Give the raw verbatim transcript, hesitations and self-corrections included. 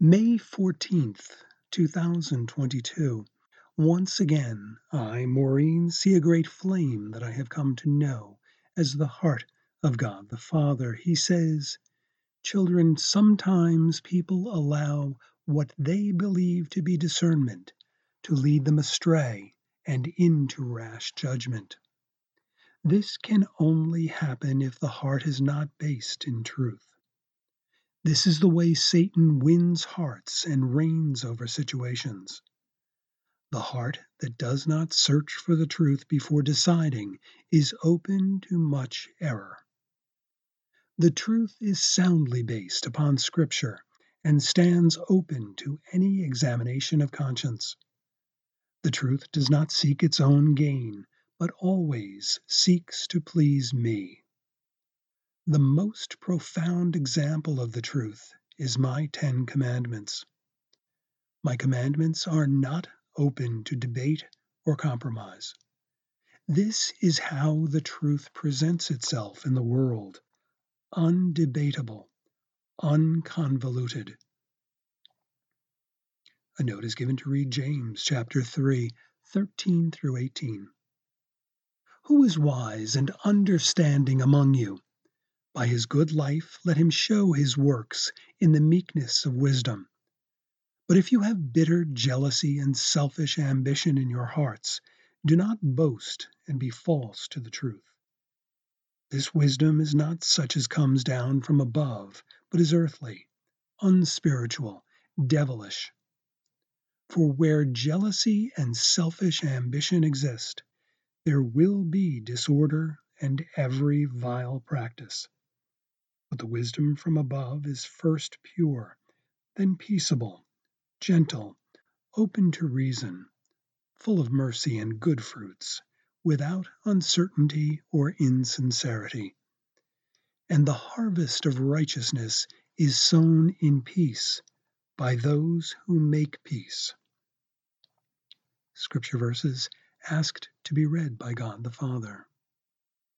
May fourteenth, two thousand twenty-two. Once again, I, Maureen, see a great flame that I have come to know as the heart of God the Father. He says, "Children, sometimes people allow what they believe to be discernment to lead them astray and into rash judgment. This can only happen if the heart is not based in truth. This is the way Satan wins hearts and reigns over situations. The heart that does not search for the truth before deciding is open to much error. The truth is soundly based upon Scripture and stands open to any examination of conscience. The truth does not seek its own gain, but always seeks to please me. The most profound example of the truth is my Ten Commandments. My commandments are not open to debate or compromise. This is how the truth presents itself in the world, undebatable, unconvoluted. A note is given to read James chapter three, thirteen through eighteen. Who is wise and understanding among you? By his good life let him show his works in the meekness of wisdom. But if you have bitter jealousy and selfish ambition in your hearts, do not boast and be false to the truth. This wisdom is not such as comes down from above, but is earthly, unspiritual, devilish. For where jealousy and selfish ambition exist, there will be disorder and every vile practice. But the wisdom from above is first pure, then peaceable, gentle, open to reason, full of mercy and good fruits, without uncertainty or insincerity. And the harvest of righteousness is sown in peace by those who make peace." Scripture verses asked to be read by God the Father.